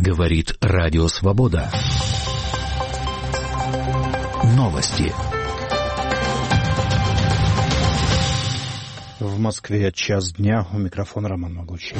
Говорит Радио Свобода. Новости. В Москве 1:00 дня. У микрофона Роман Могучий.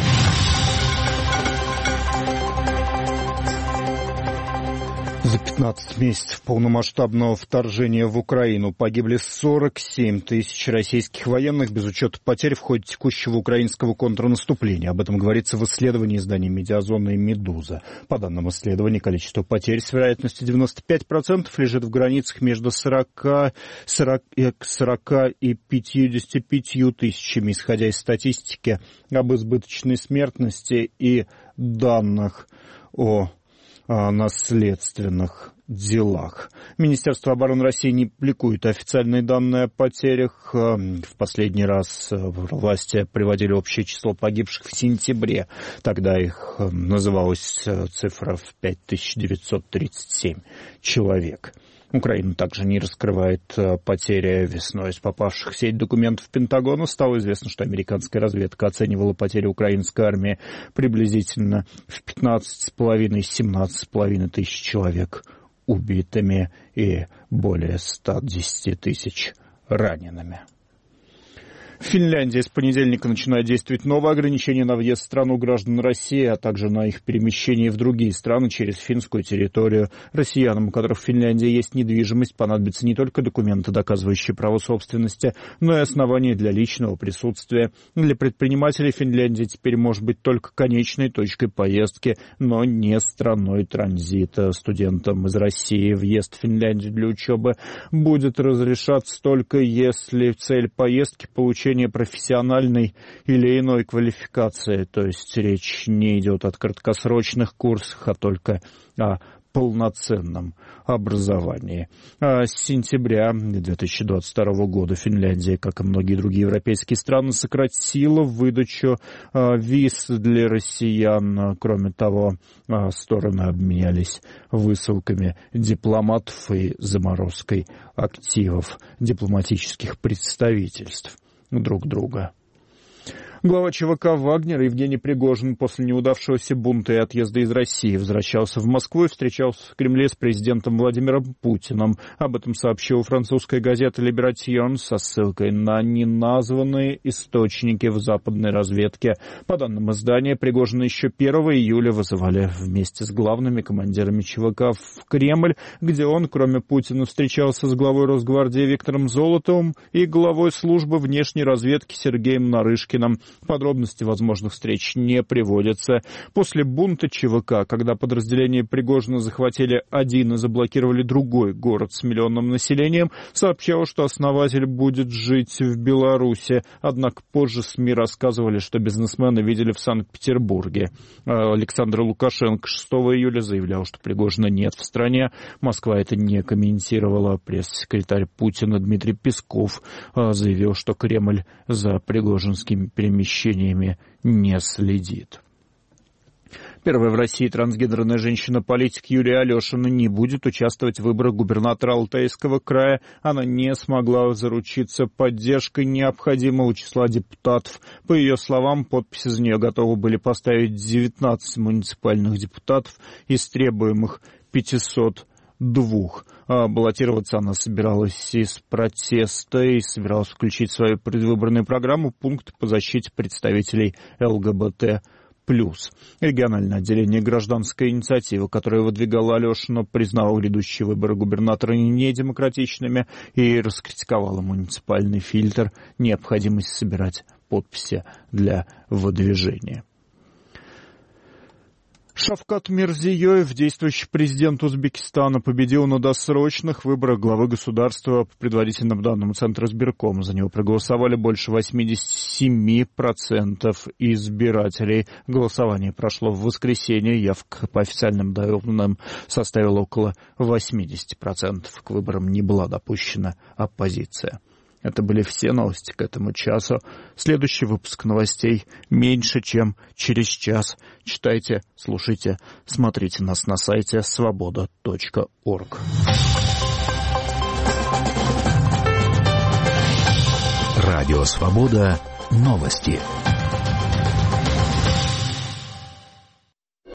За 15 месяцев полномасштабного вторжения в Украину погибли 47 тысяч российских военных без учета потерь в ходе текущего украинского контрнаступления. Об этом говорится в исследовании издания «Медиазона» и «Медуза». По данным исследования, количество потерь с вероятностью 95% лежит в границах между 40 и 55 тысячами, исходя из статистики об избыточной смертности и данных о наследственных делах. Министерство обороны России не публикует официальные данные о потерях. В последний раз власти приводили общее число погибших в сентябре. Тогда их называлась цифра в 5937 человек. Украина также не раскрывает потери. Весной из попавших в сеть документов Пентагона стало известно, что американская разведка оценивала потери украинской армии приблизительно в 15,5-17,5 тысяч человек убитыми и более 110 тысяч ранеными. В Финляндии с понедельника начинают действовать новые ограничения на въезд в страну граждан России, а также на их перемещение в другие страны через финскую территорию. Россиянам, у которых в Финляндии есть недвижимость, понадобятся не только документы, доказывающие право собственности, но и основания для личного присутствия. Для предпринимателей Финляндия теперь может быть только конечной точкой поездки, но не страной транзита. Студентам из России въезд в Финляндию для учебы будет разрешаться только если цель поездки – получение профессиональной или иной квалификации, то есть речь не идет о краткосрочных курсах, а только о полноценном образовании. С сентября 2022 года Финляндия, как и многие другие европейские страны, сократила выдачу виз для россиян. Кроме того, стороны обменялись высылками дипломатов и заморозкой активов дипломатических представительств друг друга. Глава ЧВК «Вагнер» Евгений Пригожин после неудавшегося бунта и отъезда из России возвращался в Москву и встречался в Кремле с президентом Владимиром Путиным. Об этом сообщила французская газета «Либератьон» со ссылкой на неназванные источники в западной разведке. По данным издания, Пригожина еще 1 июля вызывали вместе с главными командирами ЧВК в Кремль, где он, кроме Путина, встречался с главой Росгвардии Виктором Золотовым и главой службы внешней разведки Сергеем Нарышкиным. Подробности возможных встреч не приводятся. После бунта ЧВК, когда подразделения Пригожина захватили один и заблокировали другой город с миллионным населением, сообщалось, что основатель будет жить в Беларуси. Однако позже СМИ рассказывали, что бизнесмены видели в Санкт-Петербурге. Александр Лукашенко 6 июля заявлял, что Пригожина нет в стране. Москва это не комментировала. Пресс-секретарь Путина Дмитрий Песков заявил, что Кремль за пригожинскими перемещениями не следит. Первая в России трансгендерная женщина-политик Юлия Алешина не будет участвовать в выборах губернатора Алтайского края. Она не смогла заручиться поддержкой необходимого числа депутатов. По ее словам, подписи за нее готовы были поставить 19 муниципальных депутатов из требуемых 502. Баллотироваться она собиралась из протеста и собиралась включить в свою предвыборную программу пункты по защите представителей ЛГБТ+. Региональное отделение гражданской инициативы, которое выдвигало Алешину, признало грядущие выборы губернатора недемократичными и раскритиковало муниципальный фильтр, необходимость собирать подписи для выдвижения. Шавкат Мирзиёев, действующий президент Узбекистана, победил на досрочных выборах главы государства по предварительным данным Центра избиркома. За него проголосовали больше 87% избирателей. Голосование прошло в воскресенье. Явка по официальным данным составила около 80%. К выборам не была допущена оппозиция. Это были все новости к этому часу. Следующий выпуск новостей меньше, чем через час. Читайте, слушайте, смотрите нас на сайте svoboda.org. Радио «Свобода». Новости.